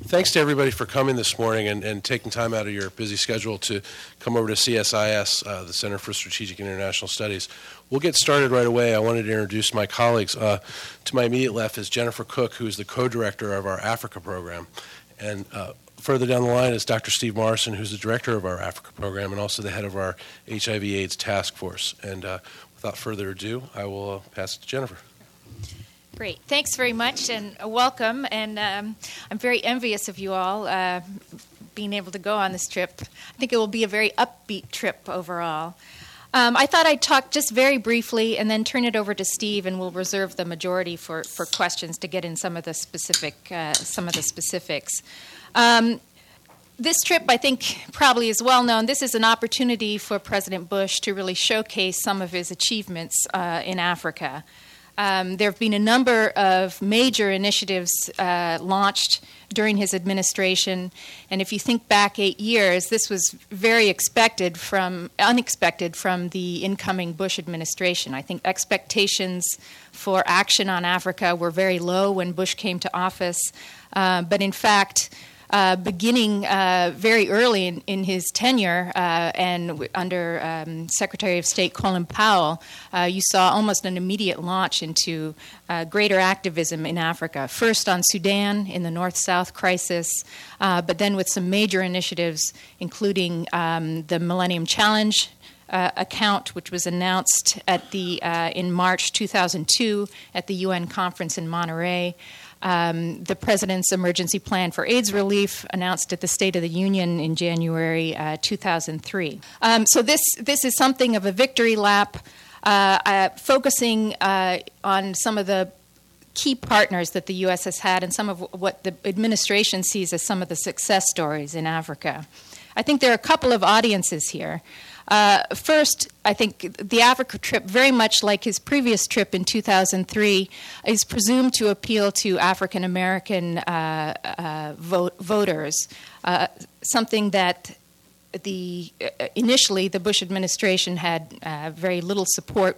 Thanks to everybody for coming this morning and taking time out of your busy schedule to come over to CSIS, the Center for Strategic International Studies. We'll get started right away. I wanted to introduce my colleagues. To my immediate left is Jennifer Cook, who is the co-director of our Africa program. And further down the line is Dr. Steve Morrison, who's the director of our Africa program and also the head of our HIV/AIDS task force. And without further ado, I will pass it to Jennifer. Great. Thanks very much and welcome. And I'm very envious of you all being able to go on this trip. I think it will be a very upbeat trip overall. I thought I'd talk just very briefly and then turn it over to Steve, and we'll reserve the majority for questions to get in some of the specifics. This trip, I think, probably is well known. This is an opportunity for President Bush to really showcase some of his achievements in Africa. There have been a number of major initiatives launched during his administration, and if you think back 8 years, this was very unexpected from the incoming Bush administration. I think expectations for action on Africa were very low when Bush came to office, but in fact, beginning very early in his tenure and under Secretary of State Colin Powell, you saw almost an immediate launch into greater activism in Africa, first on Sudan in the North-South crisis, but then with some major initiatives, including the Millennium Challenge account, which was announced at in March 2002 at the UN conference in Monterey. The President's Emergency Plan for AIDS Relief, announced at the State of the Union in January 2003. So this is something of a victory lap, focusing on some of the key partners that the U.S. has had and some of what the administration sees as some of the success stories in Africa. I think there are a couple of audiences here. First, I think the Africa trip, very much like his previous trip in 2003, is presumed to appeal to African American voters, something that initially the Bush administration had very little support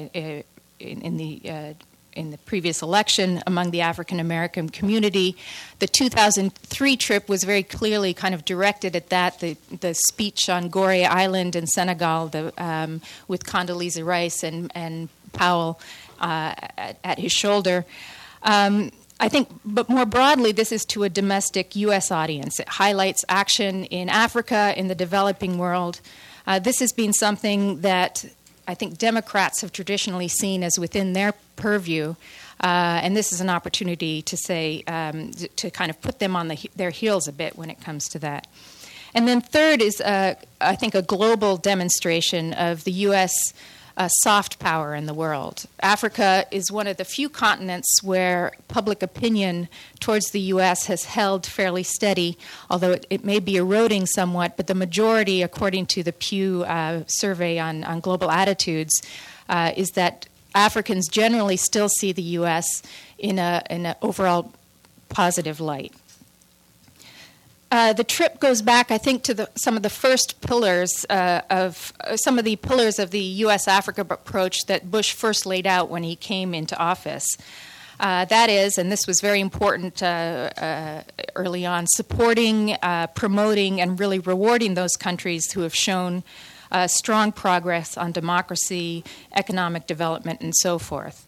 in the previous election among the African American community. The 2003 trip was very clearly kind of directed at that. The speech on Gorée Island in Senegal with Condoleezza Rice and Powell at his shoulder. I think, but more broadly, this is to a domestic U.S. audience. It highlights action in Africa, in the developing world. This has been something that I think Democrats have traditionally seen as within their purview, and this is an opportunity to say, to kind of put them on their heels a bit when it comes to that. And then third is, I think, a global demonstration of the U.S. Soft power in the world. Africa is one of the few continents where public opinion towards the U.S. has held fairly steady, although it may be eroding somewhat, but the majority, according to the Pew survey on global attitudes, is that Africans generally still see the U.S. in an overall positive light. The trip goes back, I think, to some of the first pillars of the U.S.-Africa approach that Bush first laid out when he came into office. That is, and this was very important early on, supporting, promoting, and really rewarding those countries who have shown strong progress on democracy, economic development, and so forth.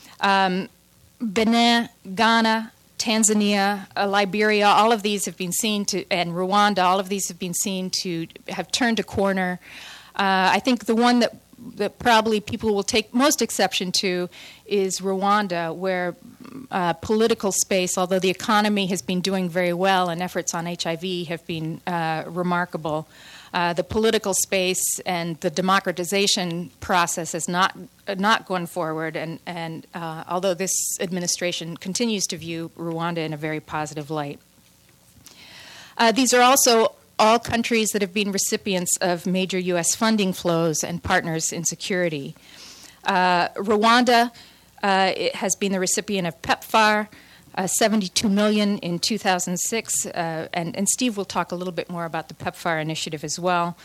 Benin, Ghana, Tanzania, Liberia, all of these have been seen to, and Rwanda, all of these have been seen to have turned a corner. I think the one that probably people will take most exception to is Rwanda, where political space, although the economy has been doing very well and efforts on HIV have been remarkable, the political space and the democratization process has not gone forward, and although this administration continues to view Rwanda in a very positive light. These are also all countries that have been recipients of major U.S. funding flows and partners in security. Rwanda it has been the recipient of PEPFAR, $72 million in 2006, and Steve will talk a little bit more about the PEPFAR initiative as well.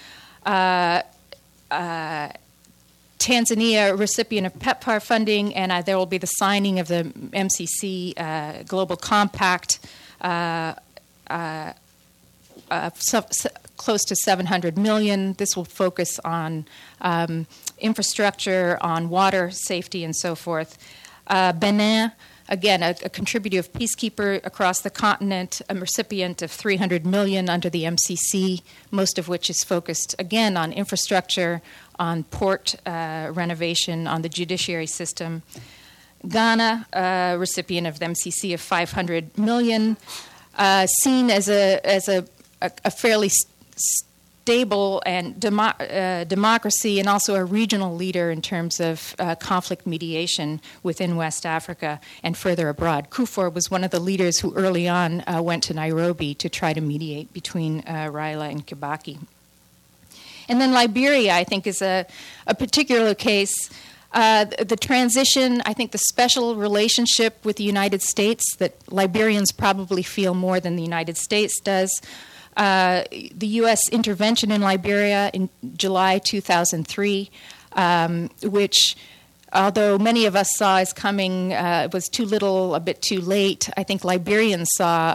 Tanzania, recipient of PEPFAR funding, and there will be the signing of the MCC Global Compact close to $700 million. This will focus on infrastructure, on water safety, and so forth. Benin, again, a contributor of Peacekeeper across the continent, a recipient of $300 million under the MCC, most of which is focused, again, on infrastructure, on port renovation, on the judiciary system. Ghana, a recipient of the MCC of $500 million, seen as a fairly stable and democracy, and also a regional leader in terms of conflict mediation within West Africa and further abroad. Kufuor was one of the leaders who early on went to Nairobi to try to mediate between Raila and Kibaki. And then Liberia, I think, is a particular case. The transition, I think the special relationship with the United States that Liberians probably feel more than the United States does. The U.S. intervention in Liberia in July 2003, which, although many of us saw as coming, it was too little, a bit too late. I think Liberians saw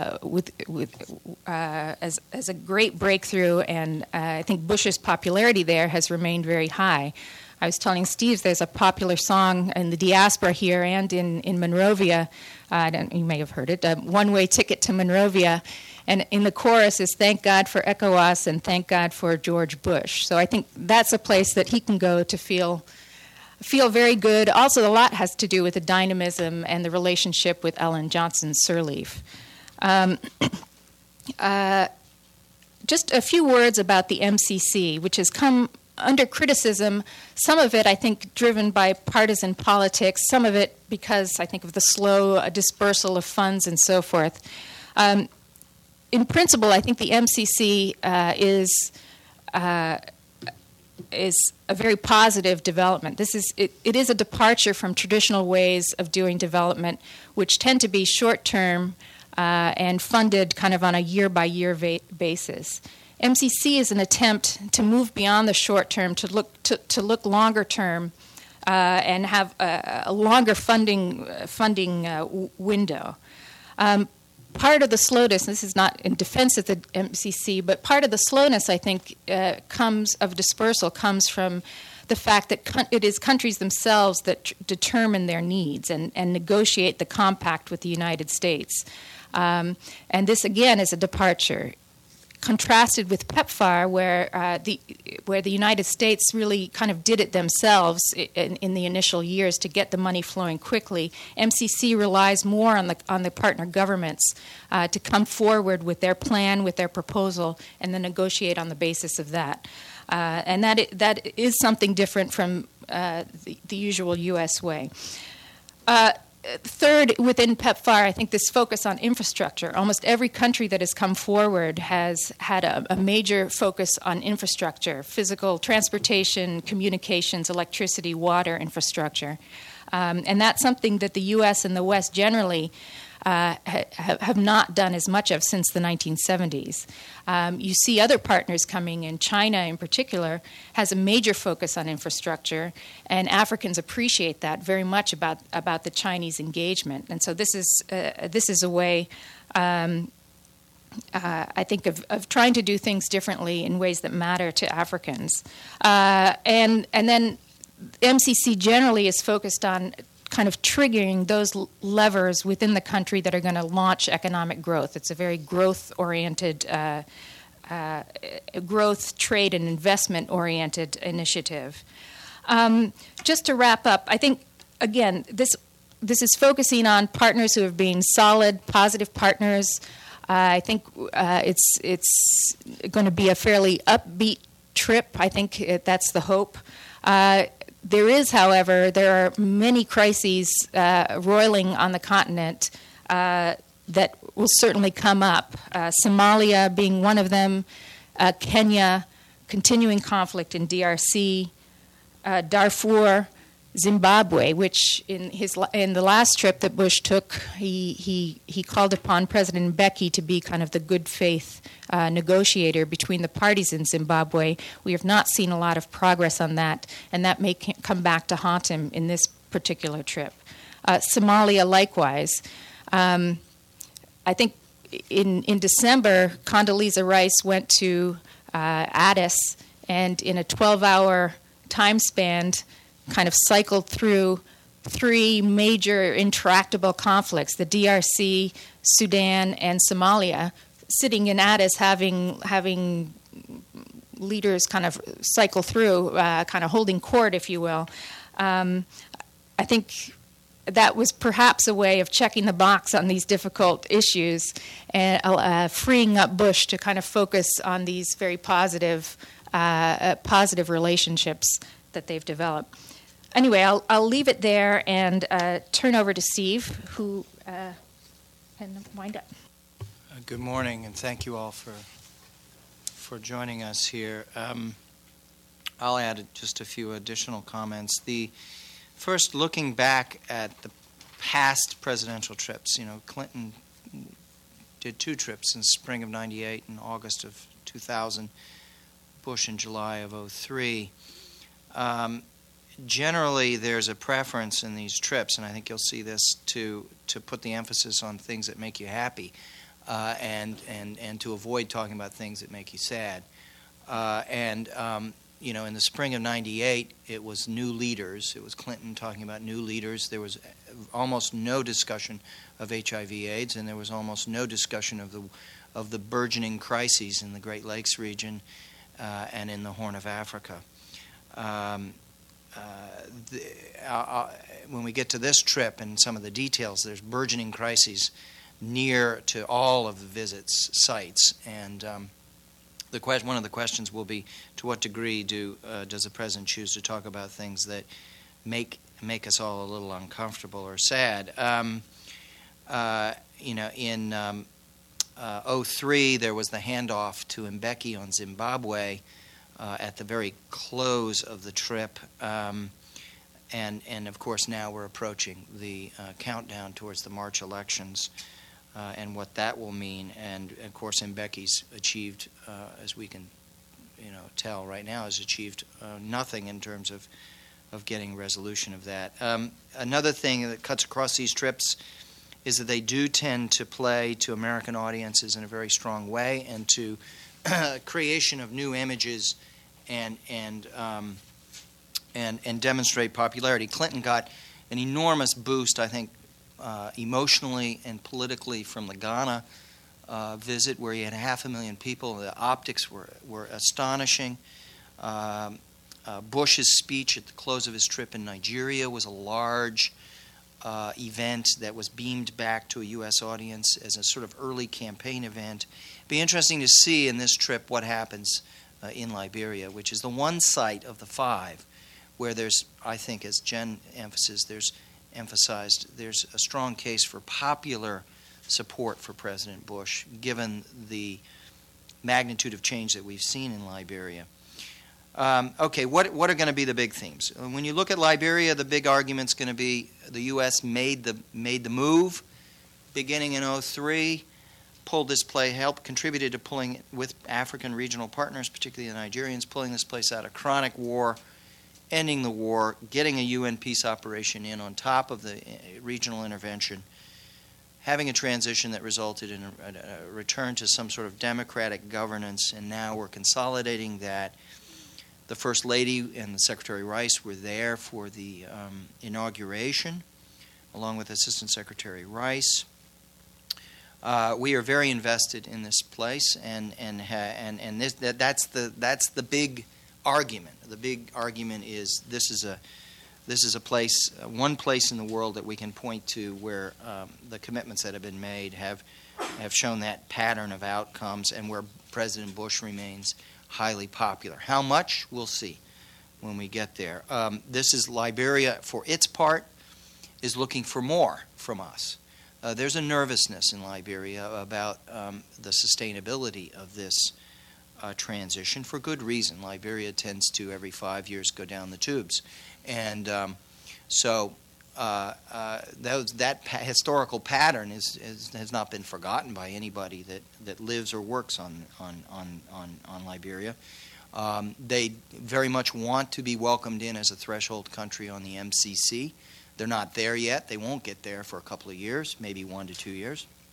as a great breakthrough, and I think Bush's popularity there has remained very high. I was telling Steve there's a popular song in the diaspora here and in Monrovia. You may have heard it, One-Way Ticket to Monrovia. And in the chorus is "Thank God for ECOWAS and thank God for George Bush." So I think that's a place that he can go to feel very good. Also, a lot has to do with the dynamism and the relationship with Ellen Johnson Sirleaf. Just a few words about the MCC, which has come under criticism, some of it, I think, driven by partisan politics, some of it because, I think, of the slow dispersal of funds and so forth. In principle, I think the MCC is a very positive development. It is a departure from traditional ways of doing development, which tend to be short-term and funded kind of on a year-by-year basis. MCC is an attempt to move beyond the short term, to look longer term, and have a longer funding window. Part of the slowness, this is not in defense of the MCC, but part of the slowness, I think, comes from the fact that it is countries themselves that determine their needs and negotiate the compact with the United States. And this, again, is a departure. Contrasted with PEPFAR, where the United States really kind of did it themselves in the initial years to get the money flowing quickly, MCC relies more on the partner governments to come forward with their plan, with their proposal, and then negotiate on the basis of that. And that is something different from the usual U.S. way. Third, within PEPFAR, I think this focus on infrastructure. Almost every country that has come forward has had a major focus on infrastructure, physical transportation, communications, electricity, water infrastructure. And that's something that the U.S. and the West generally have not done as much of since the 1970s. You see other partners coming in. China, in particular, has a major focus on infrastructure, and Africans appreciate that very much about the Chinese engagement. And so this is a way, I think, of trying to do things differently in ways that matter to Africans. And then MCC generally is focused on kind of triggering those levers within the country that are going to launch economic growth. It's a very growth-oriented, growth, trade, and investment-oriented initiative. Just to wrap up, I think, again, this is focusing on partners who have been solid, positive partners. I think it's going to be a fairly upbeat trip. I think that's the hope. There are many crises roiling on the continent that will certainly come up. Somalia being one of them, Kenya, continuing conflict in DRC, Darfur, Zimbabwe, which in the last trip that Bush took, he called upon President Mbeki to be kind of the good faith negotiator between the parties in Zimbabwe. We have not seen a lot of progress on that, and that may come back to haunt him in this particular trip. Somalia, likewise. I think in December, Condoleezza Rice went to Addis, and in a 12-hour time span, kind of cycled through 3 major intractable conflicts: the DRC, Sudan, and Somalia. Sitting in Addis, having leaders kind of cycle through, kind of holding court, if you will. I think that was perhaps a way of checking the box on these difficult issues and freeing up Bush to kind of focus on these very positive relationships that they've developed. Anyway, I'll leave it there and turn over to Steve, who can wind up. Good morning, and thank you all for joining us here. I'll add just a few additional comments. First, looking back at the past presidential trips, Clinton did 2 trips in spring of '98 and August of 2000, Bush in July of '03. Generally, there's a preference in these trips, and I think you'll see this, to put the emphasis on things that make you happy, and to avoid talking about things that make you sad. In the spring of '98, it was new leaders. It was Clinton talking about new leaders. There was almost no discussion of HIV/AIDS, and there was almost no discussion of the burgeoning crises in the Great Lakes region and in the Horn of Africa. When we get to this trip and some of the details, there's burgeoning crises near to all of the visits sites, and one of the questions will be, to what degree does the president choose to talk about things that make us all a little uncomfortable or sad? In '03, there was the handoff to Mbeki on Zimbabwe at the very close of the trip, and of course now we're approaching the countdown towards the March elections. And what that will mean, and of course, Mbeki's achieved, as we can, tell right now, has achieved nothing in terms of getting resolution of that. Another thing that cuts across these trips is that they do tend to play to American audiences in a very strong way, and to creation of new images and demonstrate popularity. Clinton got an enormous boost, I think, emotionally and politically from the Ghana visit, where he had 500,000 people. The optics were astonishing. Bush's speech at the close of his trip in Nigeria was a large event that was beamed back to a U.S. audience as a sort of early campaign event. It'd be interesting to see in this trip what happens in Liberia, which is the one site of the 5 where there's, I think, as Jen emphasized, there's a strong case for popular support for President Bush, given the magnitude of change that we've seen in Liberia. What are going to be the big themes? When you look at Liberia, the big argument's going to be the U.S. made the move beginning in '03, contributed to pulling, with African regional partners, particularly the Nigerians, pulling this place out of chronic war, ending the war, getting a UN peace operation in on top of the regional intervention, having a transition that resulted in a return to some sort of democratic governance, and now we're consolidating that. The First Lady and the Secretary Rice were there for the inauguration, along with Assistant Secretary Rice. We are very invested in this place, and that's the big argument. The big argument is this is a place, one place in the world that we can point to where the commitments that have been made have shown that pattern of outcomes, and where President Bush remains highly popular. How much? We'll see when we get there. This is Liberia, for its part, is looking for more from us. There's a nervousness in Liberia about the sustainability of this transition, for good reason. Liberia tends to, every 5 years, go down the tubes. And that historical pattern has not been forgotten by anybody that lives or works on Liberia. They very much want to be welcomed in as a threshold country on the MCC. They're not there yet. They won't get there for a couple of years, maybe 1 to 2 years.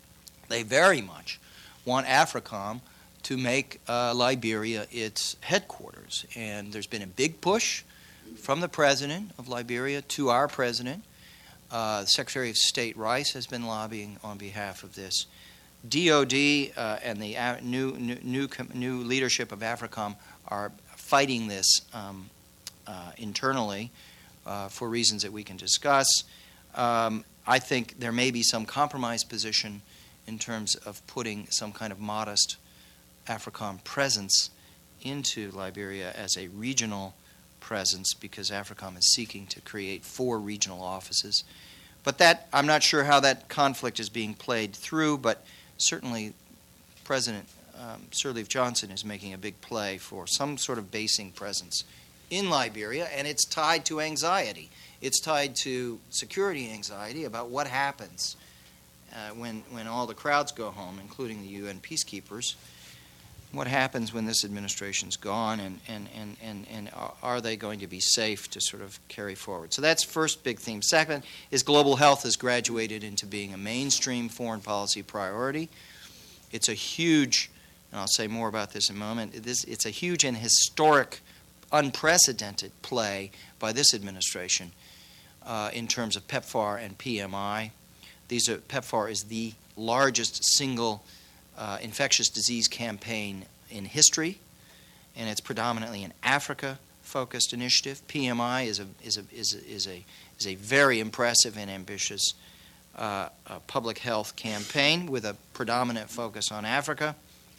They very much want AFRICOM to make Liberia its headquarters. And there's been a big push from the president of Liberia to our president. Secretary of State Rice has been lobbying on behalf of this. DOD and the new leadership of AFRICOM are fighting this internally for reasons that we can discuss. I think there may be some compromise position in terms of putting some kind of modest AFRICOM presence into Liberia as a regional presence, because AFRICOM is seeking to create 4 regional offices. But that, I'm not sure how that conflict is being played through, but certainly President Sirleaf Johnson is making a big play for some sort of basing presence in Liberia, and it's tied to anxiety. It's tied to security anxiety about what happens when all the crowds go home, including the UN peacekeepers. What happens when this administration's gone, and are they going to be safe to sort of carry forward? So that's first big theme. Second is global health has graduated into being a mainstream foreign policy priority. It's a huge, and I'll say more about this in a moment, it's a huge and historic, unprecedented play by this administration in terms of PEPFAR and PMI. PEPFAR is the largest single infectious disease campaign in history, and it's predominantly an Africa-focused initiative. PMI is a very impressive and ambitious public health campaign with a predominant focus on Africa.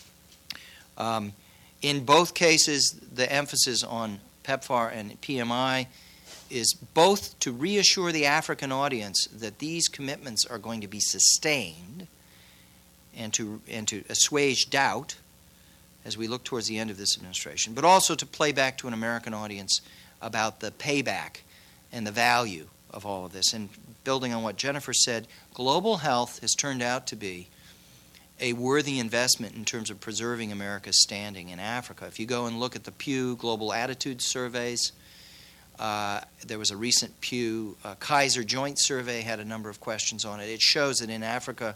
In both cases, the emphasis on PEPFAR and PMI is both to reassure the African audience that these commitments are going to be sustained, and to assuage doubt as we look towards the end of this administration, but also to play back to an American audience about the payback and the value of all of this. And building on what Jennifer said, global health has turned out to be a worthy investment in terms of preserving America's standing in Africa. If you go and look at the Pew Global Attitude Surveys, there was a recent Pew Kaiser Joint Survey, had a number of questions on it. It shows that in Africa,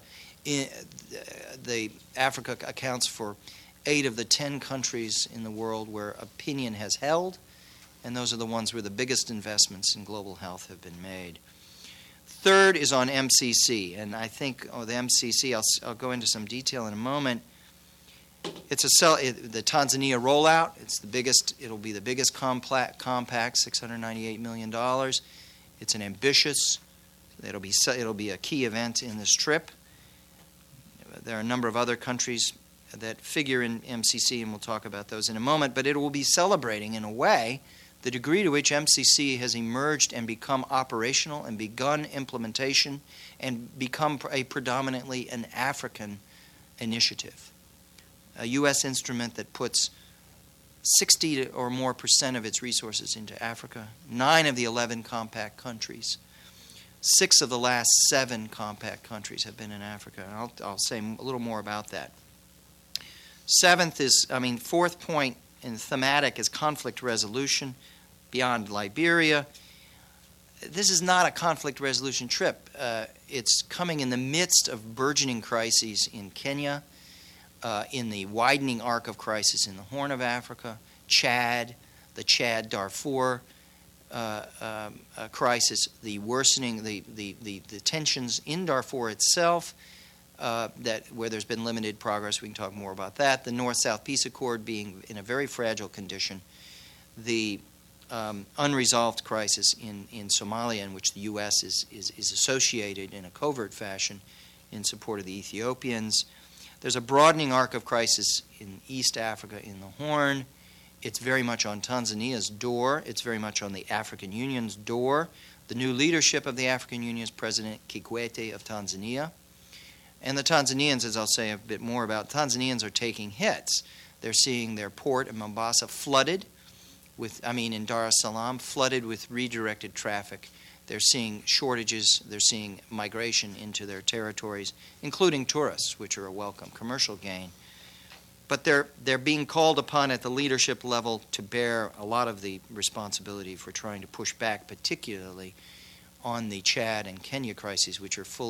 Africa accounts for 8 of the 10 countries in the world where opinion has held, and those are the ones where the biggest investments in global health have been made. Third is on MCC, and I think the MCC, I'll go into some detail in a moment. It's the Tanzania rollout. It's the biggest. It'll be the biggest compact, $698 million. It's an ambitious. It'll be a key event in this trip. There are a number of other countries that figure in MCC, and we'll talk about those in a moment, but it will be celebrating, in a way, the degree to which MCC has emerged and become operational and begun implementation and become a predominantly an African initiative, a U.S. instrument that puts 60 or more % of its resources into Africa, 9 of the 11 compact countries. 6 of the last 7 compact countries have been in Africa, and I'll say a little more about that. Fourth point in thematic is conflict resolution beyond Liberia. This is not a conflict resolution trip. It's coming in the midst of burgeoning crises in Kenya, in the widening arc of crisis in the Horn of Africa, Chad, the Chad-Darfur crisis, the worsening, the tensions in Darfur itself, where there's been limited progress. We can talk more about that. The North-South Peace Accord being in a very fragile condition. The unresolved crisis in Somalia, in which the U.S. is associated in a covert fashion in support of the Ethiopians. There's a broadening arc of crisis in East Africa, in the Horn. It's very much on Tanzania's door. It's very much on the African Union's door. The new leadership of the African Union is President Kikwete of Tanzania. And the Tanzanians, as I'll say a bit more about, Tanzanians are taking hits. They're seeing their port in Mombasa flooded in Dar es Salaam, flooded with redirected traffic. They're seeing shortages. They're seeing migration into their territories, including tourists, which are a welcome commercial gain. But they're being called upon at the leadership level to bear a lot of the responsibility for trying to push back, particularly on the Chad and Kenya crises, which are fully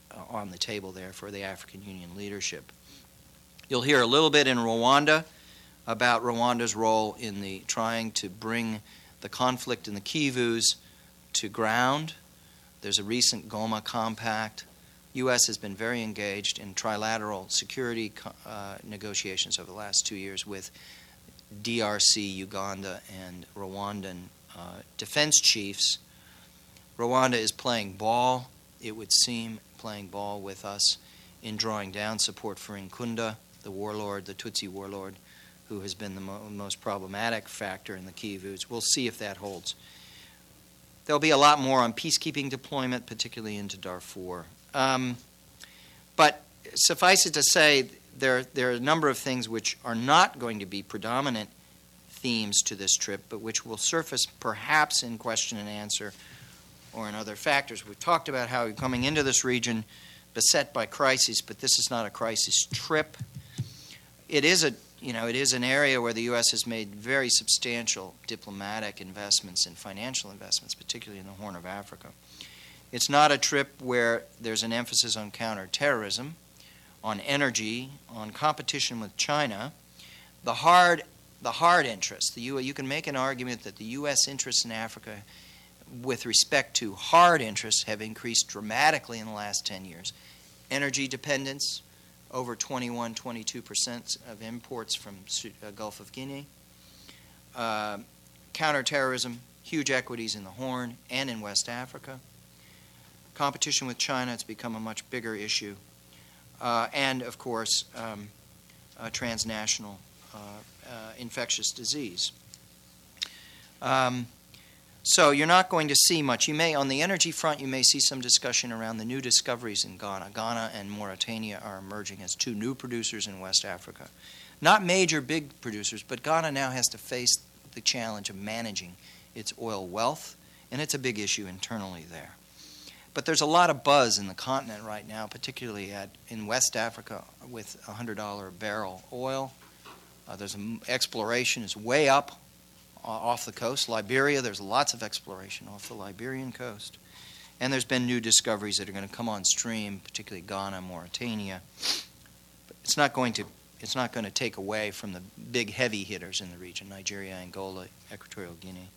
on the table there for the African Union leadership. You'll hear a little bit in Rwanda about Rwanda's role in trying to bring the conflict in the Kivus to ground. There's a recent Goma compact. U.S. has been very engaged in trilateral security negotiations over the last 2 years with DRC, Uganda, and Rwandan defense chiefs. Rwanda is playing ball, it would seem, playing ball with us in drawing down support for Nkunda, the warlord, the Tutsi warlord, who has been the most problematic factor in the Kivus. We'll see if that holds. There'll be a lot more on peacekeeping deployment, particularly into Darfur. But suffice it to say, there are a number of things which are not going to be predominant themes to this trip, but which will surface perhaps in question and answer or in other factors. We've talked about how we're coming into this region beset by crises, but this is not a crisis trip. It is an area where the U.S. has made very substantial diplomatic investments and financial investments, particularly in the Horn of Africa. It's not a trip where there's an emphasis on counterterrorism, on energy, on competition with China. The hard interests, you can make an argument that the U.S. interests in Africa with respect to hard interests have increased dramatically in the last 10 years. Energy dependence, over 22% of imports from Gulf of Guinea. Counterterrorism, huge equities in the Horn and in West Africa. Competition with China, it's become a much bigger issue. And, of course, transnational infectious disease. So you're not going to see much. On the energy front, you may see some discussion around the new discoveries in Ghana. Ghana and Mauritania are emerging as two new producers in West Africa. Not major big producers, but Ghana now has to face the challenge of managing its oil wealth, and it's a big issue internally there. But there's a lot of buzz in the continent right now, particularly in West Africa with $100 a barrel oil. Exploration is way up off the coast. Liberia, there's lots of exploration off the Liberian coast. And there's been new discoveries that are going to come on stream, particularly Ghana, Mauritania. But it's not going to take away from the big heavy hitters in the region, Nigeria, Angola, Equatorial Guinea.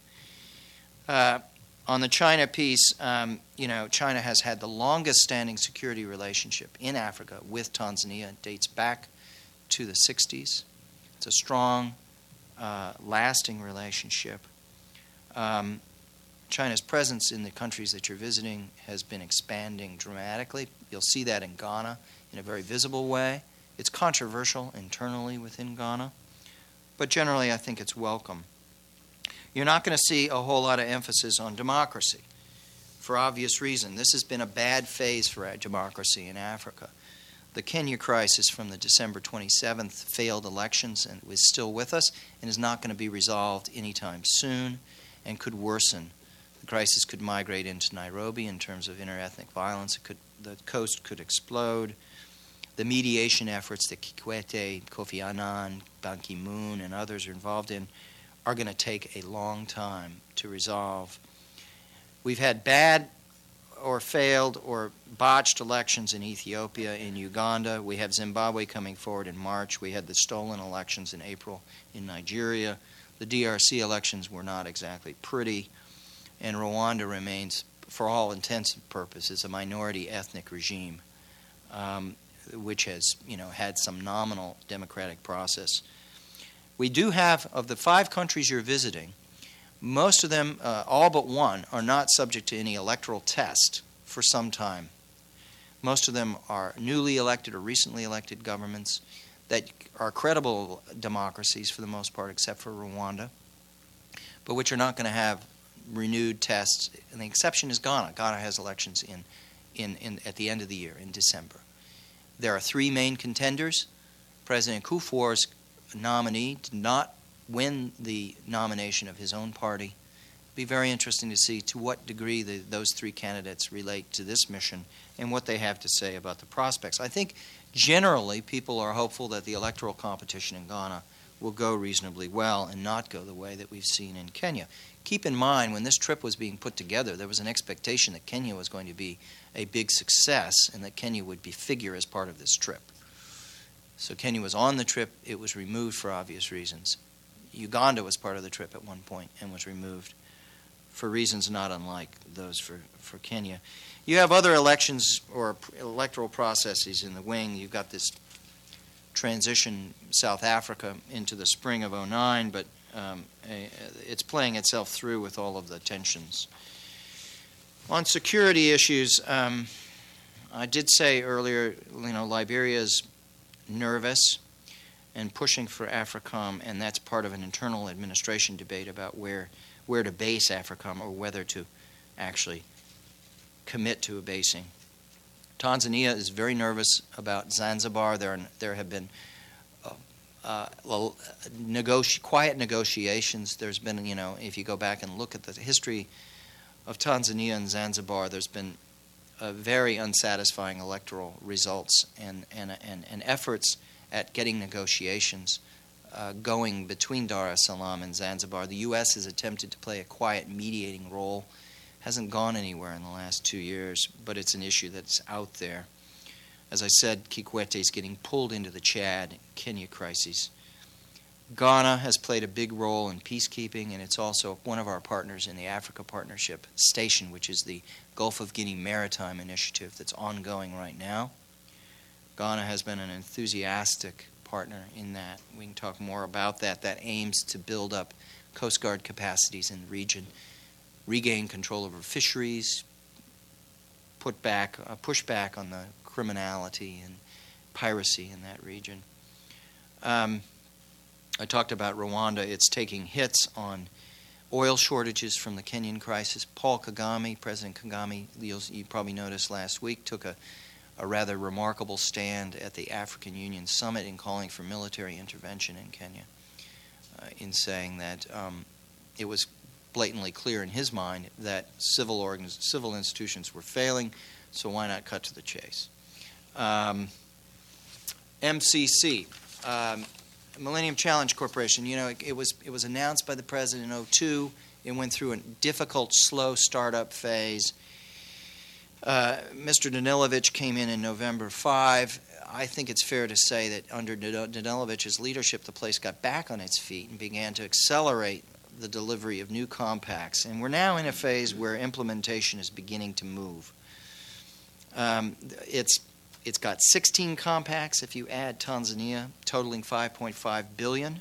On the China piece, China has had the longest standing security relationship in Africa with Tanzania. It dates back to the 60s. It's a strong, lasting relationship. China's presence in the countries that you're visiting has been expanding dramatically. You'll see that in Ghana in a very visible way. It's controversial internally within Ghana, but generally I think it's welcome. You're not going to see a whole lot of emphasis on democracy for obvious reason. This has been a bad phase for democracy in Africa. The Kenya crisis from the December 27th failed elections and was still with us and is not going to be resolved anytime soon and could worsen. The crisis could migrate into Nairobi in terms of interethnic violence. The coast could explode. The mediation efforts that Kikwete, Kofi Annan, Ban Ki-moon, and others are involved in are going to take a long time to resolve. We've had bad or failed or botched elections in Ethiopia, in Uganda. We have Zimbabwe coming forward in March. We had the stolen elections in April in Nigeria. The DRC elections were not exactly pretty. And Rwanda remains, for all intents and purposes, a minority ethnic regime, which has had some nominal democratic process. We do have, of the 5 countries you're visiting, most of them, all but one, are not subject to any electoral test for some time. Most of them are newly elected or recently elected governments that are credible democracies for the most part, except for Rwanda, but which are not going to have renewed tests. And the exception is Ghana. Ghana has elections at the end of the year, in December. There are 3 main contenders. President Kufuor's nominee did not win the nomination of his own party. It'll be very interesting to see to what degree those 3 candidates relate to this mission and what they have to say about the prospects. I think generally people are hopeful that the electoral competition in Ghana will go reasonably well and not go the way that we've seen in Kenya. Keep in mind, when this trip was being put together, there was an expectation that Kenya was going to be a big success and that Kenya would figure as part of this trip. So Kenya was on the trip. It was removed for obvious reasons. Uganda was part of the trip at one point and was removed for reasons not unlike those for Kenya. You have other elections or electoral processes in the wing. You've got this transition South Africa into the spring of 2009, but it's playing itself through with all of the tensions. On security issues, I did say earlier, Liberia's nervous and pushing for AFRICOM, and that's part of an internal administration debate about where to base AFRICOM or whether to actually commit to a basing. Tanzania is very nervous about Zanzibar. There have been quiet negotiations. There's been, if you go back and look at the history of Tanzania and Zanzibar, there's been very unsatisfying electoral results and efforts at getting negotiations going between Dar es Salaam and Zanzibar. The U.S. has attempted to play a quiet mediating role. Hasn't gone anywhere in the last 2 years, but it's an issue that's out there. As I said, Kikwete is getting pulled into the Chad-Kenya crises. Ghana has played a big role in peacekeeping, and it's also one of our partners in the Africa Partnership Station, which is the Gulf of Guinea Maritime Initiative that's ongoing right now. Ghana has been an enthusiastic partner in that. We can talk more about that. That aims to build up Coast Guard capacities in the region, regain control over fisheries, push back on the criminality and piracy in that region. I talked about Rwanda. It's taking hits on oil shortages from the Kenyan crisis. President Kagame, you probably noticed last week, took a rather remarkable stand at the African Union Summit in calling for military intervention in Kenya, in saying that it was blatantly clear in his mind that civil institutions were failing, so why not cut to the chase? MCC, Millennium Challenge Corporation. It was announced by the president in 2002. It went through a difficult, slow startup phase. Mr. Danilovich came in November 5. I think it's fair to say that under Danilovich's leadership, the place got back on its feet and began to accelerate the delivery of new compacts. And we're now in a phase where implementation is beginning to move. It's got 16 compacts if you add Tanzania, totaling $5.5 billion.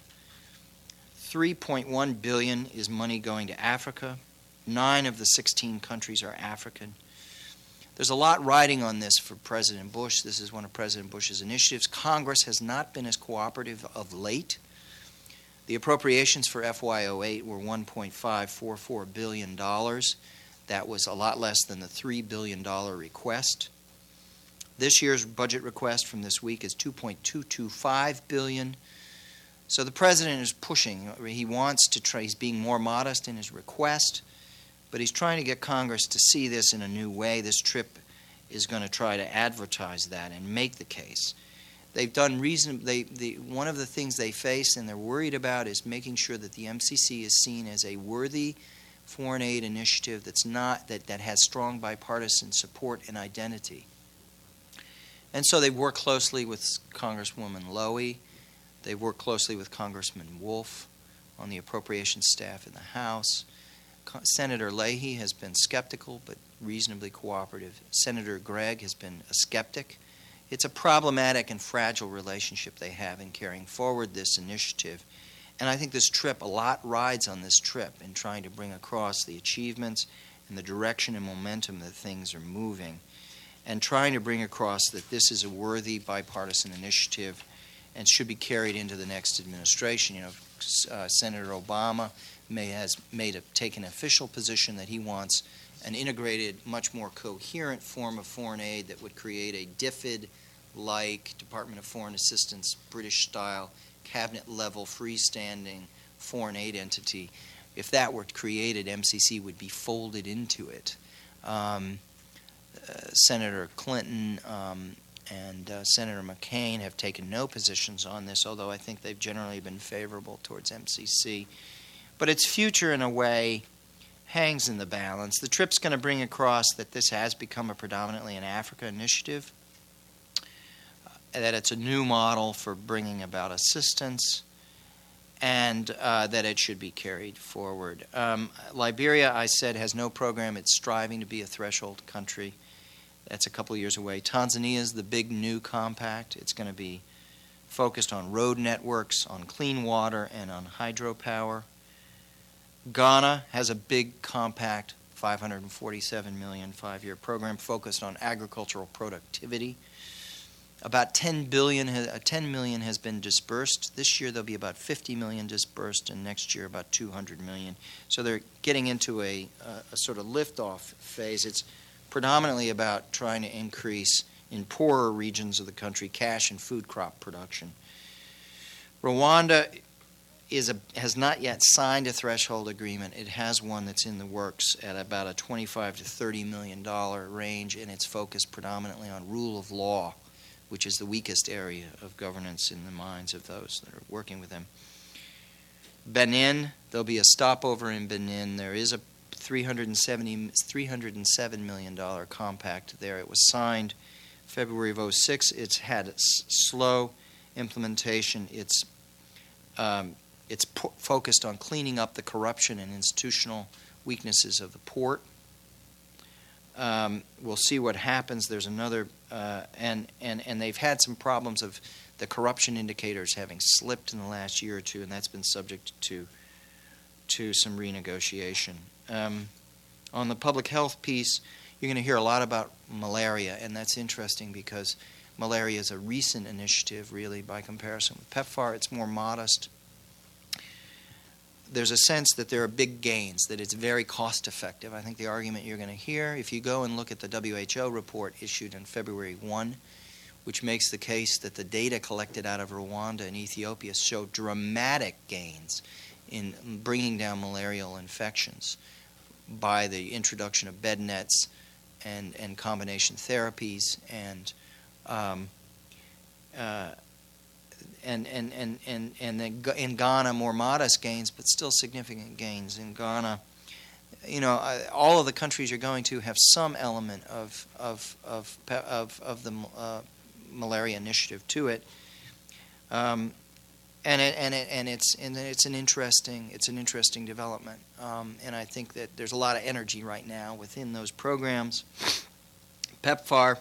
$3.1 billion is money going to Africa. 9 of the 16 countries are African. There's a lot riding on this for President Bush. This is one of President Bush's initiatives. Congress has not been as cooperative of late. The appropriations for FY08 were $1.544 billion. That was a lot less than the $3 billion request. This year's budget request from this week is $2.225 billion. So the president is pushing. He wants to try. He's being more modest in his request, but he's trying to get Congress to see this in a new way. This trip is going to try to advertise that and make the case. They've done one of the things they face and they're worried about is making sure that the MCC is seen as a worthy foreign aid initiative that has strong bipartisan support and identity. And so they work closely with Congresswoman Lowy. They work closely with Congressman Wolf on the appropriations staff in the House. Senator Leahy has been skeptical but reasonably cooperative. Senator Gregg has been a skeptic. It's a problematic and fragile relationship they have in carrying forward this initiative. And I think a lot rides on this trip in trying to bring across the achievements and the direction and momentum that things are moving, and trying to bring across that this is a worthy bipartisan initiative and should be carried into the next administration. Senator Obama has taken an official position that he wants an integrated, much more coherent form of foreign aid that would create a DFID-like Department of Foreign Assistance, British-style, cabinet-level, freestanding foreign aid entity. If that were created, MCC would be folded into it. Senator Clinton and Senator McCain have taken no positions on this, although I think they've generally been favorable towards MCC. But its future, in a way, hangs in the balance. The trip's going to bring across that this has become a predominantly an Africa initiative, that it's a new model for bringing about assistance, and that it should be carried forward. Liberia, I said, has no program. It's striving to be a threshold country. That's a couple of years away. Tanzania is the big new compact. It's going to be focused on road networks, on clean water, and on hydropower. Ghana has a big compact, $547 million 5-year program focused on agricultural productivity. About $10 million has been dispersed. This year there'll be about $50 million dispersed, and next year about $200 million. So they're getting into a sort of liftoff phase. It's predominantly about trying to increase in poorer regions of the country cash and food crop production. Rwanda has not yet signed a threshold agreement. It has one that's in the works at about a $25 to $30 million range, and it's focused predominantly on rule of law, which is the weakest area of governance in the minds of those that are working with them. Benin, there'll be a stopover in Benin. There is a $307 million compact there. It was signed February of 2006. It's had slow implementation. It's focused on cleaning up the corruption and institutional weaknesses of the port. We'll see what happens. There's another, and they've had some problems of the corruption indicators having slipped in the last year or two, and that's been subject to some renegotiation. On the public health piece, you're going to hear a lot about malaria, and that's interesting because malaria is a recent initiative, really, by comparison with PEPFAR. It's more modest. There's a sense that there are big gains, that it's very cost-effective. I think the argument you're going to hear, if you go and look at the WHO report issued on February 1, which makes the case that the data collected out of Rwanda and Ethiopia show dramatic gains in bringing down malarial infections by the introduction of bed nets and combination therapies and in Ghana, more modest gains, but still significant gains. In Ghana, all of the countries you're going to have some element of the malaria initiative to it, and it's an interesting development. And I think that there's a lot of energy right now within those programs. PEPFAR.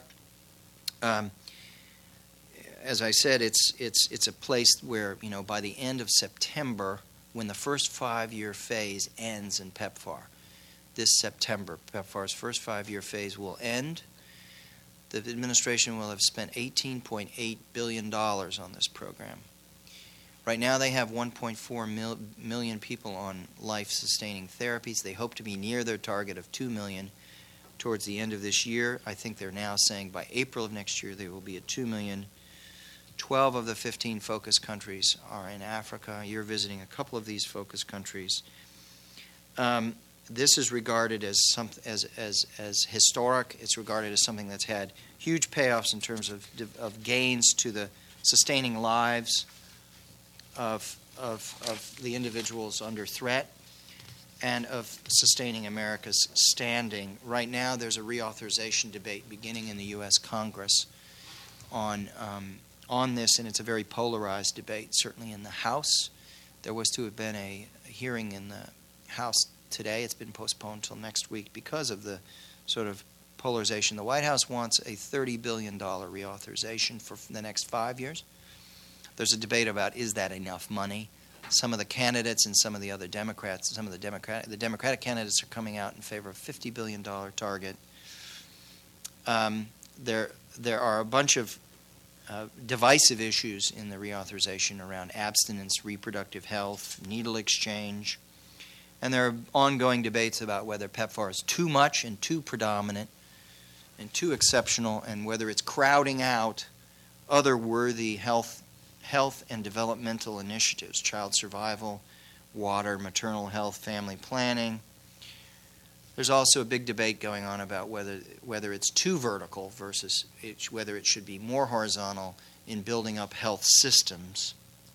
As I said, it's a place where, by the end of September, when the first 5-year phase ends in PEPFAR, this September, PEPFAR's first 5-year phase will end. The administration will have spent $18.8 billion on this program. Right now they have 1.4 million people on life-sustaining therapies. They hope to be near their target of 2 million towards the end of this year. I think they're now saying by April of next year they will be at 2 million. 12 of the 15 focus countries are in Africa. You're visiting a couple of these focus countries. This is regarded as historic. It's regarded as something that's had huge payoffs in terms of gains to the sustaining lives of the individuals under threat and of sustaining America's standing. Right now, there's a reauthorization debate beginning in the U.S. Congress on this, and it's a very polarized debate, certainly in the House. There was to have been a hearing in the House today. It's been postponed until next week because of the sort of polarization. The White House wants a $30 billion reauthorization for the next 5 years. There's a debate about, is that enough money? Some of the candidates and some of the other Democrats, the Democratic candidates are coming out in favor of $50 billion target. There are a bunch of divisive issues in the reauthorization around abstinence, reproductive health, needle exchange, and there are ongoing debates about whether PEPFAR is too much and too predominant and too exceptional, and whether it's crowding out other worthy health and developmental initiatives, child survival, water, maternal health, family planning. There's also a big debate going on about whether it's too vertical versus whether it should be more horizontal in building up health systems.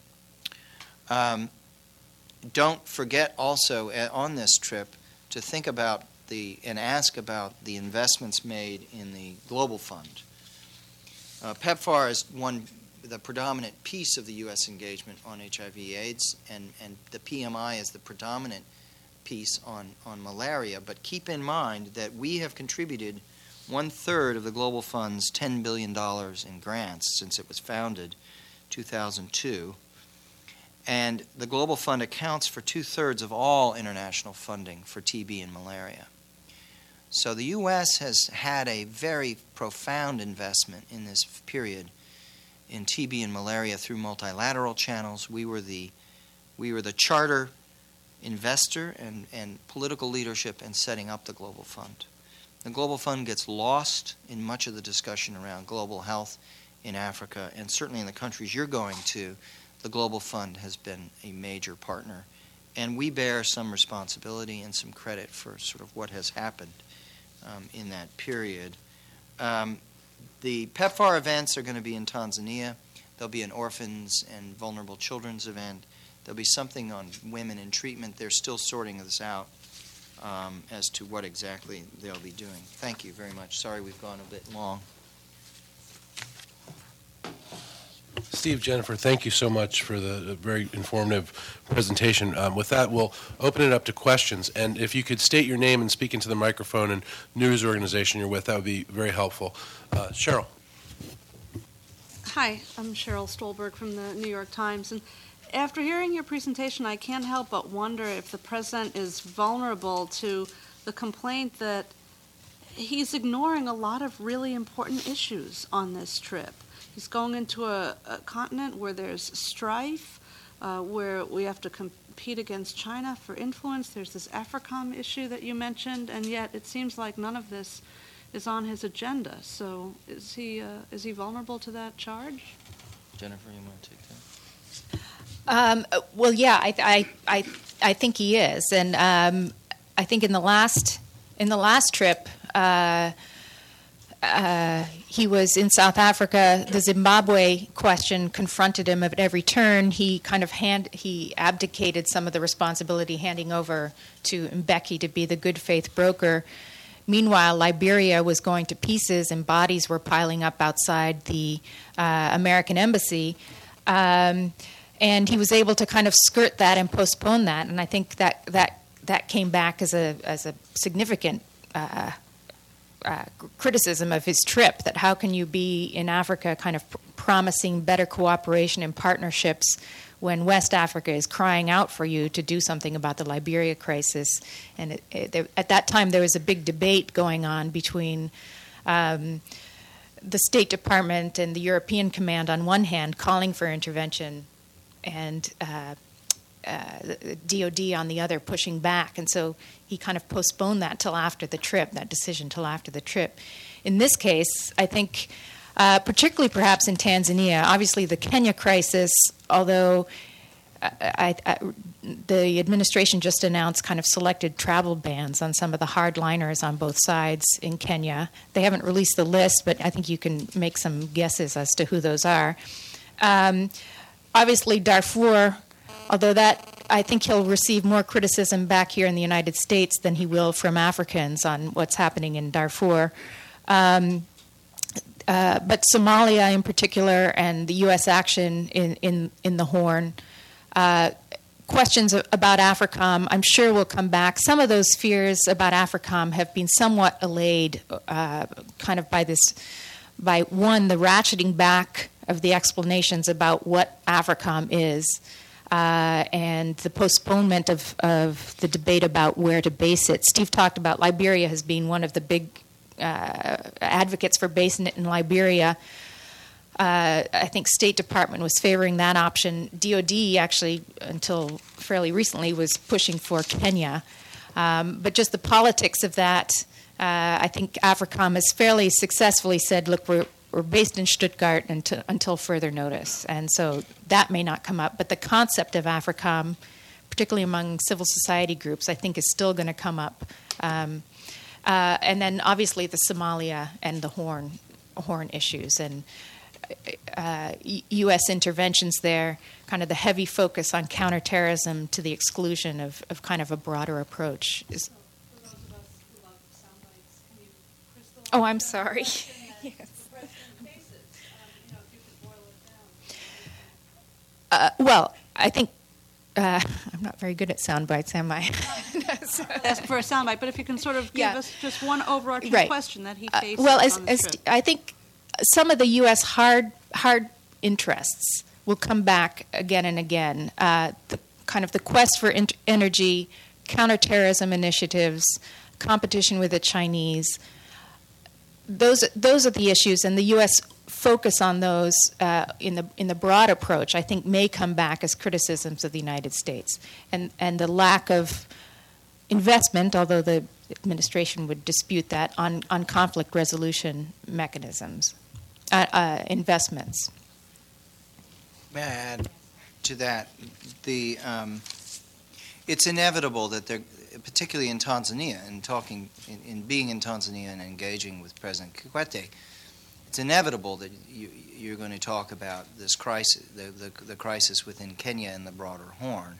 Don't forget also on this trip to think about and ask about the investments made in the Global Fund. PEPFAR is the predominant piece of the U.S. engagement on HIV/AIDS, and the PMI is the predominant piece on malaria. But keep in mind that we have contributed 1/3 of the Global Fund's $10 billion in grants since it was founded, 2002. And the Global Fund accounts for 2/3 of all international funding for TB and malaria. So the U.S. has had a very profound investment in this period in TB and malaria through multilateral channels. We were the charter investor and political leadership in setting up the Global Fund. The Global Fund gets lost in much of the discussion around global health in Africa, and certainly in the countries you're going to, the Global Fund has been a major partner. And we bear some responsibility and some credit for sort of what has happened in that period. The PEPFAR events are going to be in Tanzania. There'll be an orphans and vulnerable children's event. There'll be something on women in treatment. They're still sorting this out as to what exactly they'll be doing. Thank you very much. Sorry we've gone a bit long. Steve, Jennifer, thank you so much for the very informative presentation. With that, we'll open it up to questions. And if you could state your name and speak into the microphone and news organization you're with, that would be very helpful. Cheryl. Hi, I'm Cheryl Stolberg from the New York Times. And after hearing your presentation, I can't help but wonder if the president is vulnerable to the complaint that he's ignoring a lot of really important issues on this trip. He's going into a continent where there's strife, where we have to compete against China for influence. There's this AFRICOM issue that you mentioned, and yet it seems like none of this is on his agenda. So is he vulnerable to that charge? Jennifer, you want to take that? Well, yeah, I think he is, and I think in the last trip. He was in South Africa. The Zimbabwe question confronted him at every turn. He kind of he abdicated some of the responsibility, handing over to Mbeki to be the good faith broker. Meanwhile, Liberia was going to pieces, and bodies were piling up outside the American embassy. And he was able to kind of skirt that and postpone that. And I think that came back as a significant criticism of his trip, that how can you be in Africa kind of promising better cooperation and partnerships when West Africa is crying out for you to do something about the Liberia crisis. And at that time there was a big debate going on between the State Department and the European Command on one hand calling for intervention, and DOD on the other pushing back. And so he kind of postponed that till after the trip, that decision till after the trip. In this case, I think, particularly perhaps in Tanzania, obviously the Kenya crisis, although the administration just announced kind of selected travel bans on some of the hardliners on both sides in Kenya. They haven't released the list, but I think you can make some guesses as to who those are. Obviously Darfur, although that I think he'll receive more criticism back here in the United States than he will from Africans on what's happening in Darfur. But Somalia in particular, and the U.S. action in the Horn, questions about AFRICOM, I'm sure will come back. Some of those fears about AFRICOM have been somewhat allayed kind of by one, the ratcheting back of the explanations about what AFRICOM is, and the postponement of the debate about where to base it. Steve talked about Liberia as being one of the big advocates for basing it in Liberia. I think State Department was favoring that option. DOD actually, until fairly recently, was pushing for Kenya. But just the politics of that, I think AFRICOM has fairly successfully said, look, we're based in Stuttgart until further notice. And so that may not come up. But the concept of AFRICOM, particularly among civil society groups, I think is still going to come up And then obviously the Somalia and the Horn issues, and U.S. interventions there, kind of the heavy focus on counterterrorism to the exclusion of kind of a broader approach. Oh, I'm sorry. Yes. Well, I think I'm not very good at sound bites, am I? Ask for a soundbite, but if you can sort of give us just one overarching question that he faces well, on this trip. I think some of the U.S. hard interests will come back again and again. The quest for energy, counterterrorism initiatives, competition with the Chinese. Those are the issues, and the U.S. focus on those in the broad approach, I think, may come back as criticisms of the United States, and the lack of investment, although the administration would dispute that, on conflict resolution mechanisms, investments. May I add to that? It's inevitable that they're, particularly in Tanzania, in being in Tanzania and engaging with President Kikwete, it's inevitable that you're going to talk about this crisis, the crisis within Kenya and the broader Horn.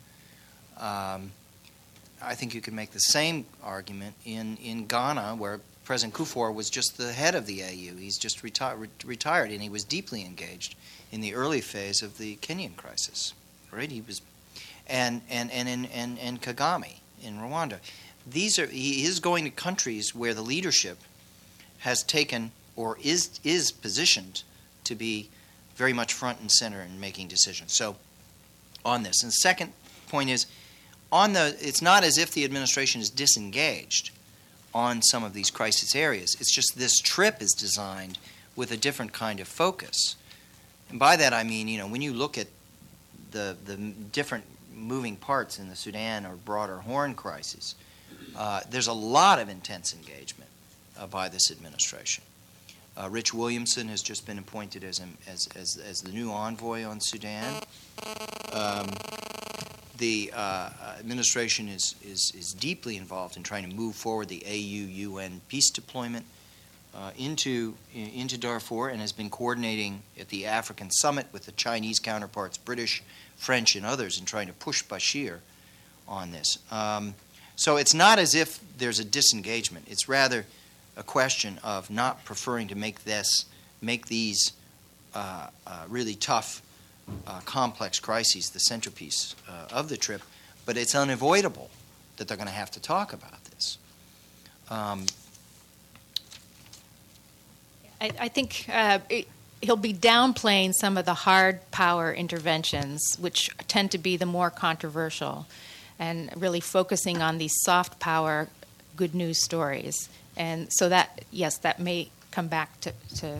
I think you could make the same argument in Ghana, where President Kufuor was just the head of the AU. He's just retired, and he was deeply engaged in the early phase of the Kenyan crisis. Right? He was, and Kagame in Rwanda. He is going to countries where the leadership has taken or is positioned to be very much front and center in making decisions. So on this. And the second point is, it's not as if the administration is disengaged on some of these crisis areas. It's just this trip is designed with a different kind of focus. And by that I mean, when you look at the different moving parts in the Sudan or broader Horn crisis, there's a lot of intense engagement by this administration. Rich Williamson has just been appointed as the new envoy on Sudan. The administration is deeply involved in trying to move forward the AU-UN peace deployment into Darfur, and has been coordinating at the African Summit with the Chinese counterparts, British, French, and others, in trying to push Bashir on this. So it's not as if there's a disengagement. It's rather a question of not preferring to make these really tough, complex crises the centerpiece of the trip, but it's unavoidable that they're going to have to talk about this. I think he'll be downplaying some of the hard power interventions, which tend to be the more controversial, and really focusing on these soft power, good news stories. And so that may come back to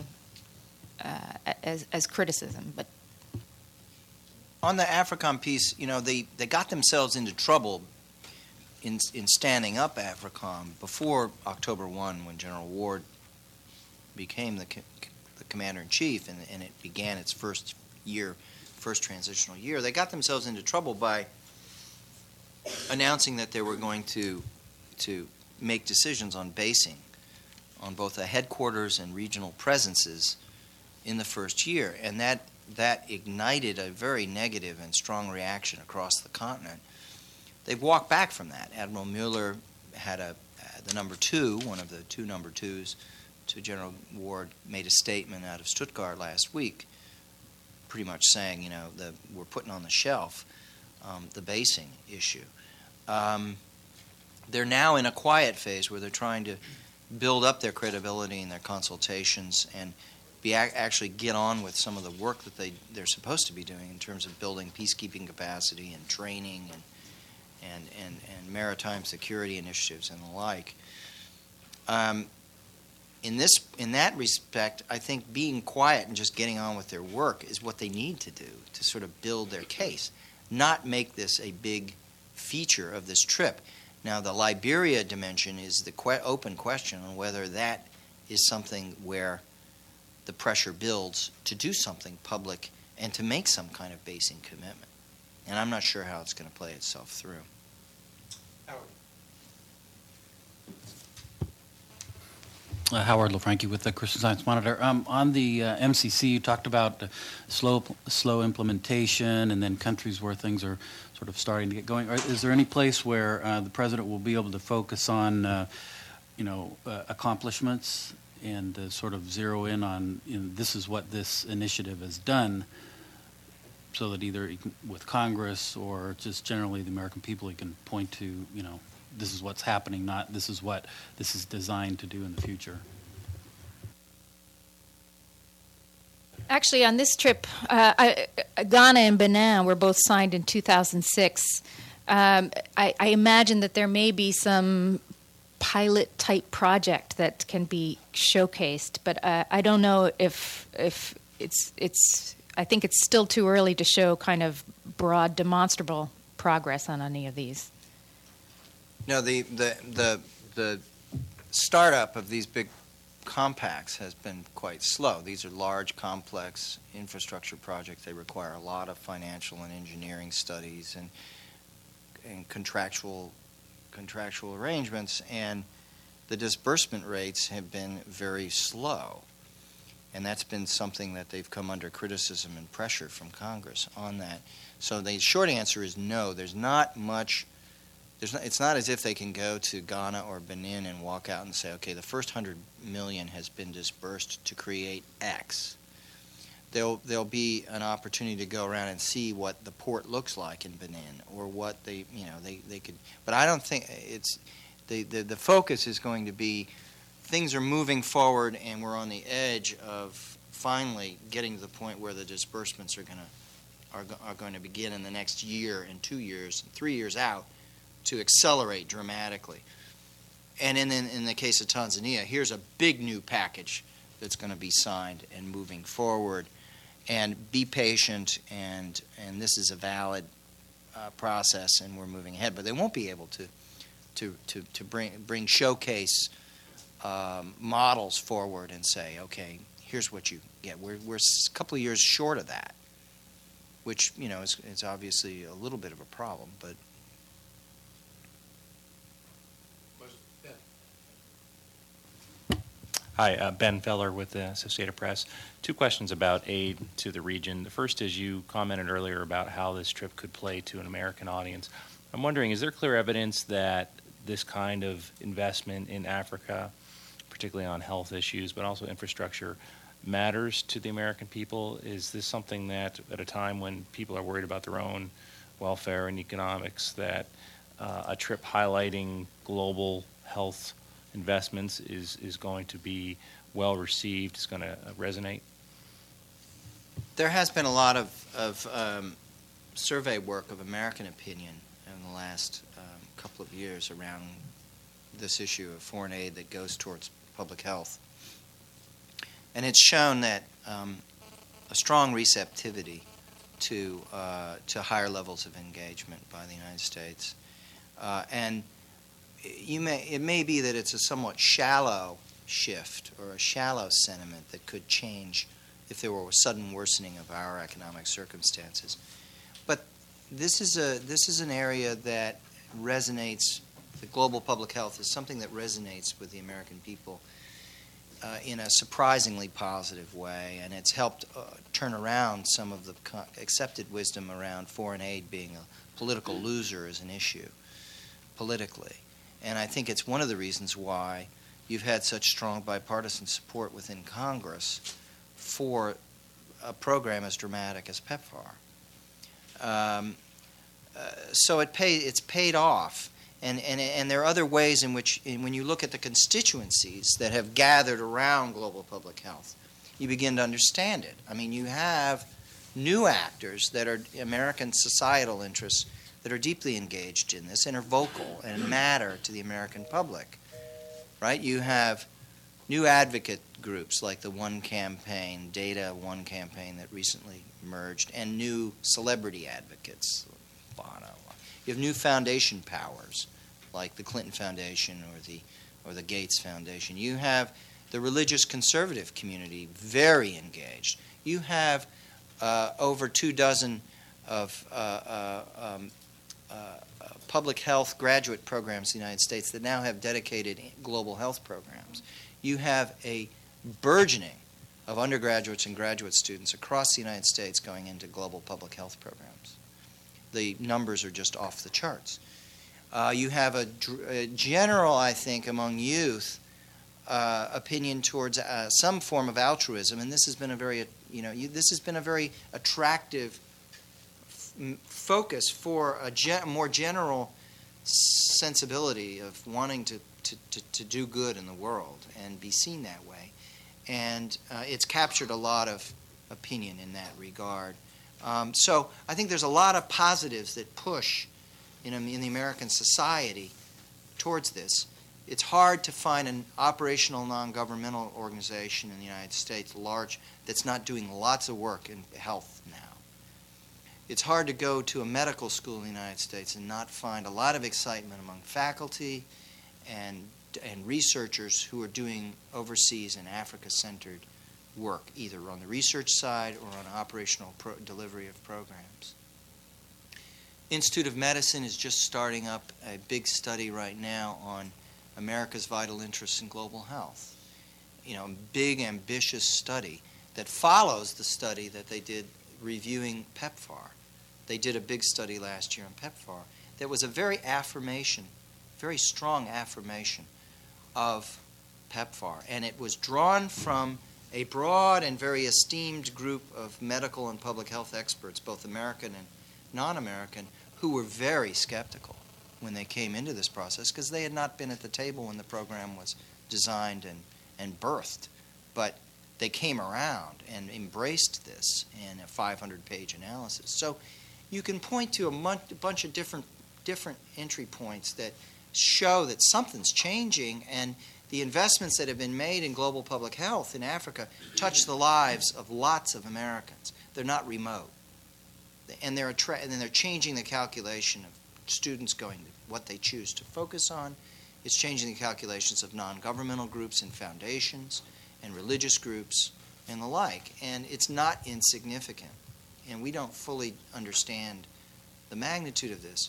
as criticism. But on the AFRICOM piece, they got themselves into trouble in standing up AFRICOM before October 1, when General Ward became the commander-in-chief, and it began its first transitional year. They got themselves into trouble by announcing that they were going to make decisions on basing on both the headquarters and regional presences in the first year, and that ignited a very negative and strong reaction across the continent. They've walked back from that. Admiral Mueller had the number two, one of the two number twos, to General Ward, made a statement out of Stuttgart last week, pretty much saying, we're putting on the shelf the basing issue. They're now in a quiet phase where they're trying to build up their credibility in their consultations and actually get on with some of the work that they're supposed to be doing in terms of building peacekeeping capacity and training and maritime security initiatives and the like. In that respect, I think being quiet and just getting on with their work is what they need to do to sort of build their case, not make this a big feature of this trip. Now, the Liberia dimension is the open question on whether that is something where the pressure builds to do something public and to make some kind of basing commitment. And I'm not sure how it's going to play itself through. Howard LaFranchi with the Christian Science Monitor. On the MCC, you talked about slow implementation and then countries where things are sort of starting to get going. Is there any place where the president will be able to focus on, accomplishments and sort of zero in on, this is what this initiative has done, so that either with Congress or just generally the American people, he can point to, this is what's happening, not this is what this is designed to do in the future? Actually, on this trip, Ghana and Benin were both signed in 2006. I imagine that there may be some pilot-type project that can be showcased, but I don't know if it's. I think it's still too early to show kind of broad, demonstrable progress on any of these. No, the startup of these big compacts has been quite slow. These are large, complex infrastructure projects. They require a lot of financial and engineering studies and contractual arrangements, and the disbursement rates have been very slow. And that's been something that they've come under criticism and pressure from Congress on that. So the short answer is no. There's not much. It's not as if they can go to Ghana or Benin and walk out and say, okay, the first $100 million has been disbursed to create X. There'll be an opportunity to go around and see what the port looks like in Benin, or what they could. But I don't think it's the focus is going to be things are moving forward, and we're on the edge of finally getting to the point where the disbursements are going to begin in the next year and 2 years and 3 years out, to accelerate dramatically. And in the case of Tanzania, here's a big new package that's going to be signed and moving forward. And be patient, and this is a valid process, and we're moving ahead. But they won't be able to bring showcase models forward and say, okay, here's what you get. We're a couple of years short of that, which is obviously a little bit of a problem, but. Hi, Ben Feller with the Associated Press. 2 questions about aid to the region. The first is, you commented earlier about how this trip could play to an American audience. I'm wondering, is there clear evidence that this kind of investment in Africa, particularly on health issues, but also infrastructure, matters to the American people? Is this something that, at a time when people are worried about their own welfare and economics, that a trip highlighting global health investments is going to be well received, is going to resonate? There has been a lot of survey work of American opinion in the last couple of years around this issue of foreign aid that goes towards public health. And it's shown that a strong receptivity to higher levels of engagement by the United States. And it may be that it's a somewhat shallow shift or a shallow sentiment that could change if there were a sudden worsening of our economic circumstances. But this is an area that resonates. The global public health is something that resonates with the American people in a surprisingly positive way, and it's helped turn around some of the accepted wisdom around foreign aid being a political loser as an issue politically. And I think it's one of the reasons why you've had such strong bipartisan support within Congress for a program as dramatic as PEPFAR. So it's paid off. And there are other ways in which, when you look at the constituencies that have gathered around global public health, you begin to understand it. I mean, you have new actors that are American societal interests that are deeply engaged in this and are vocal and matter to the American public, right? You have new advocate groups like the One Campaign, Data One Campaign that recently emerged, and new celebrity advocates, Bono. You have new foundation powers like the Clinton Foundation or the Gates Foundation. You have the religious conservative community very engaged. You have over 24 of public health graduate programs in the United States that now have dedicated global health programs. you have a burgeoning of undergraduates and graduate students across the United States going into global public health programs. The numbers are just off the charts. You have a general, I think, among youth opinion towards some form of altruism, and this has been a very, this has been a very attractive focus for a more general sensibility of wanting to do good in the world and be seen that way. And it's captured a lot of opinion in that regard. So I think there's a lot of positives that push in the American society towards this. It's hard to find an operational non-governmental organization in the United States, large, that's not doing lots of work in health now. It's hard to go to a medical school in the United States and not find a lot of excitement among faculty and researchers who are doing overseas and Africa-centered work, either on the research side or on operational delivery of programs. Institute of Medicine is just starting up a big study right now on America's vital interests in global health. A big, ambitious study that follows the study that they did reviewing PEPFAR. They did a big study last year on PEPFAR that was a very strong affirmation of PEPFAR, and it was drawn from a broad and very esteemed group of medical and public health experts, both American and non-American, who were very skeptical when they came into this process because they had not been at the table when the program was designed and birthed. But they came around and embraced this in a 500-page analysis. So you can point to a bunch of different entry points that show that something's changing, and the investments that have been made in global public health in Africa touch the lives of lots of Americans. They're not remote. And they're changing the calculation of students going to what they choose to focus on. It's changing the calculations of non-governmental groups and foundations and religious groups and the like. And it's not insignificant. And we don't fully understand the magnitude of this.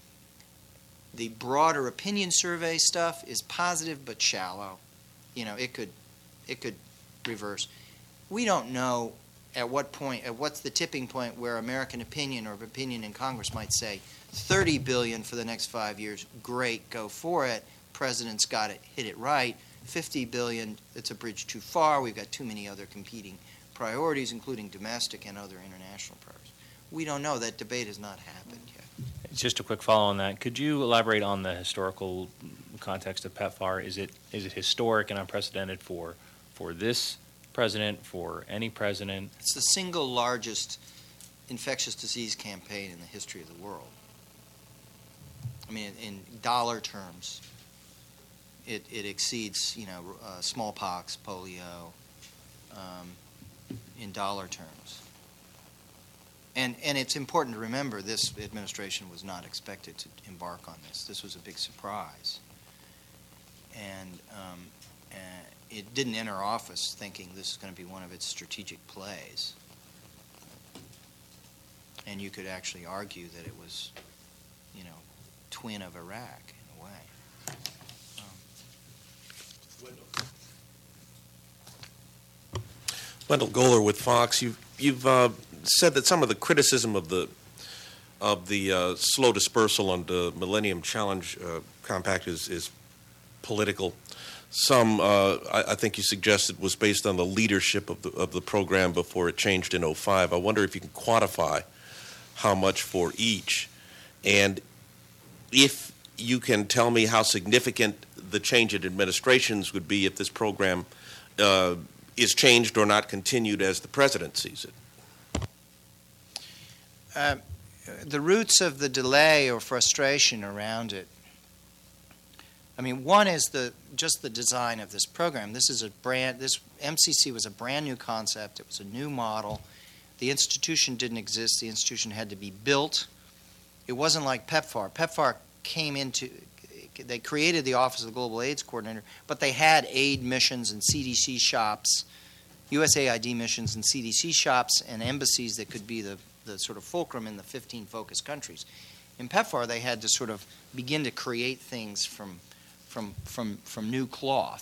The broader opinion survey stuff is positive but shallow. It could reverse. We don't know at what point, what's the tipping point where American opinion or opinion in Congress might say, $30 billion for the next 5 years, great, go for it. President's got it, hit it right. $50 billion, it's a bridge too far. We've got too many other competing priorities, including domestic and other international priorities. We don't know. That debate has not happened yet. Just a quick follow on that. Could you elaborate on the historical context of PEPFAR? Is it historic and unprecedented for this president, for any president? It's the single largest infectious disease campaign in the history of the world. I mean, in dollar terms, it exceeds, smallpox, polio, in dollar terms. And it's important to remember this administration was not expected to embark on this. This was a big surprise. And it didn't enter office thinking this is going to be one of its strategic plays. And you could actually argue that it was, twin of Iraq in a way. Wendell Goler with Fox. You've said that some of the criticism of the slow dispersal on the Millennium Challenge Compact is political. Some, I think you suggested, was based on the leadership of the program before it changed in 2005. I wonder if you can quantify how much for each, and if you can tell me how significant the change in administrations would be if this program is changed or not continued as the president sees it. The roots of the delay or frustration around it. I mean, one is just the design of this program. This MCC was a brand new concept. It was a new model. The institution didn't exist. The institution had to be built. It wasn't like PEPFAR. PEPFAR they created the Office of the Global AIDS Coordinator, but they had aid missions and CDC shops, USAID missions and CDC shops and embassies that could be the sort of fulcrum in the 15 focus countries. In PEPFAR, they had to sort of begin to create things from new cloth.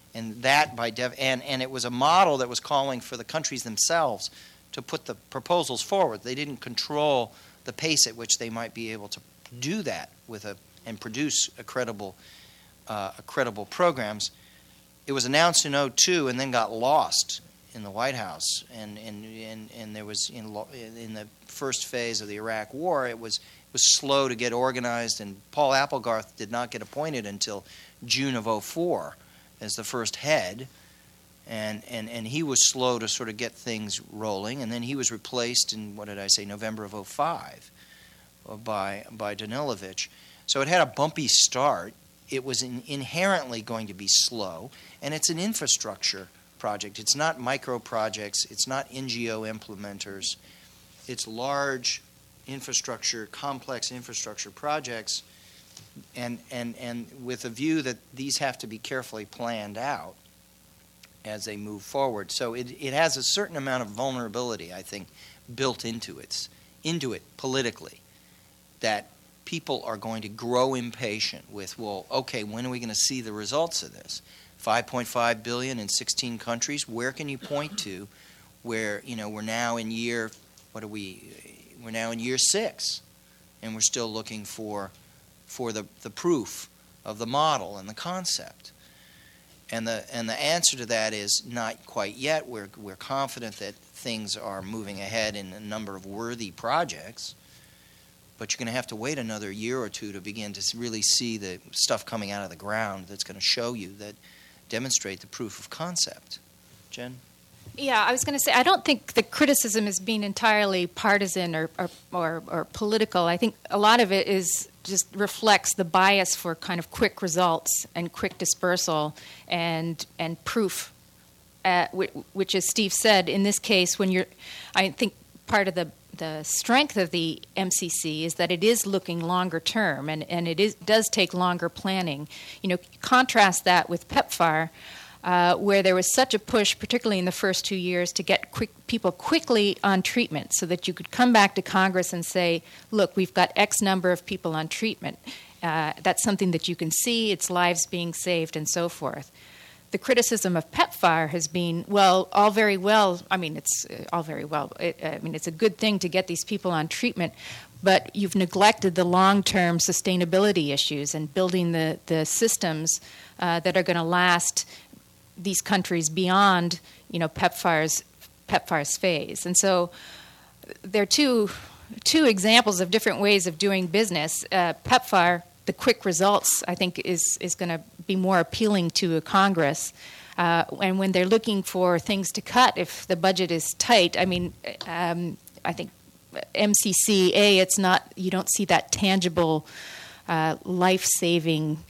And that and it was a model that was calling for the countries themselves to put the proposals forward. They didn't control the pace at which they might be able to do that and produce credible programs. It was announced in 2002 and then got lost in the White House. And there was in the first phase of the Iraq War, it was slow to get organized, and Paul Applegarth did not get appointed until June of 2004 as the first head. And he was slow to sort of get things rolling, and then he was replaced in, November of 2005 by Danilovich. So it had a bumpy start. It was inherently going to be slow, and it's an infrastructure project. It's not micro projects. It's not NGO implementers. It's large infrastructure, complex infrastructure projects, and with a view that these have to be carefully planned out as they move forward. So it has a certain amount of vulnerability, I think, built into it politically, that people are going to grow impatient with, well, okay, when are we going to see the results of this? 5.5 billion in 16 countries. Where can you point to where, we're now in year 6, and we're still looking for the proof of the model and the concept. And the answer to that is not quite yet. We're confident that things are moving ahead in a number of worthy projects, but you're going to have to wait another year or two to begin to really see the stuff coming out of the ground that's going to show you that demonstrate the proof of concept. Jen? Yeah, I was going to say, I don't think the criticism is being entirely partisan or political. I think a lot of it just reflects the bias for kind of quick results and quick dispersal and proof, which, as Steve said, in this case, I think part of the strength of the MCC is that it is looking longer term, and it does take longer planning. Contrast that with PEPFAR, where there was such a push, particularly in the first 2 years, to get people quickly on treatment so that you could come back to Congress and say, look, we've got X number of people on treatment. That's something that you can see, it's lives being saved, and so forth. The criticism of PEPFAR has been, well, all very well. I mean, it's all very well. It's a good thing to get these people on treatment, but you've neglected the long-term sustainability issues and building the systems that are going to last these countries beyond, PEPFAR's phase. And so there are two examples of different ways of doing business. PEPFAR, the quick results, I think, is going to be more appealing to a Congress. And when they're looking for things to cut, if the budget is tight, I think MCC, it's not, you don't see that tangible life-saving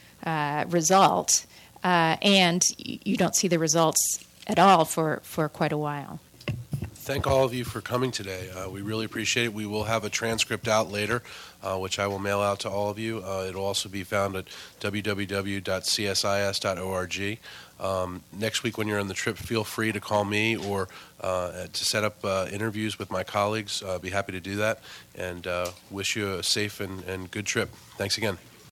result, and you don't see the results at all for quite a while. Thank all of you for coming today. We really appreciate it. We will have a transcript out later, which I will mail out to all of you. It'll also be found at www.csis.org. Next week when you're on the trip, feel free to call me or to set up interviews with my colleagues. I'll be happy to do that, and wish you a safe and good trip. Thanks again.